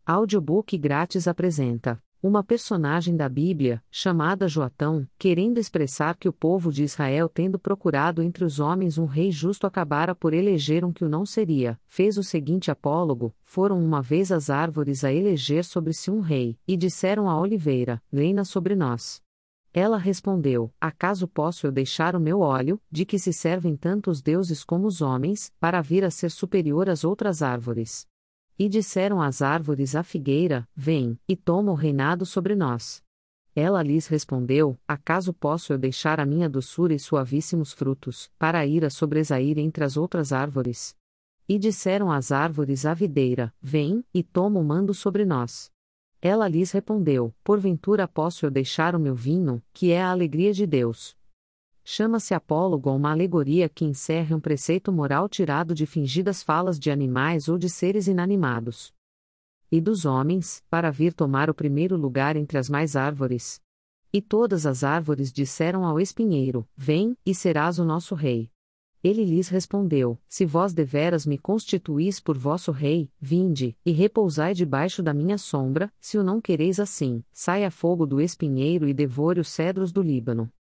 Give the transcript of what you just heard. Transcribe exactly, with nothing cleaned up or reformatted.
Audiobook grátis apresenta uma personagem da Bíblia, chamada Joatão, querendo expressar que o povo de Israel, tendo procurado entre os homens um rei justo, acabara por eleger um que o não seria. Fez o seguinte apólogo: foram uma vez as árvores a eleger sobre si um rei, e disseram à oliveira: reina sobre nós. Ela respondeu: acaso posso eu deixar o meu óleo, de que se servem tanto os deuses como os homens, para vir a ser superior às outras árvores? E disseram as árvores à figueira: vem, e toma o reinado sobre nós. Ela lhes respondeu: acaso posso eu deixar a minha doçura e suavíssimos frutos, para ir a sobresair entre as outras árvores? E disseram as árvores à videira: vem, e toma o mando sobre nós. Ela lhes respondeu: porventura posso eu deixar o meu vinho, que é a alegria de Deus? Chama-se apólogo uma alegoria que encerra um preceito moral tirado de fingidas falas de animais ou de seres inanimados. E dos homens, para vir tomar o primeiro lugar entre as mais árvores. E todas as árvores disseram ao espinheiro: vem, e serás o nosso rei. Ele lhes respondeu: se vós deveras me constituís por vosso rei, vinde, e repousai debaixo da minha sombra. Se o não quereis assim, saia fogo do espinheiro e devore os cedros do Líbano.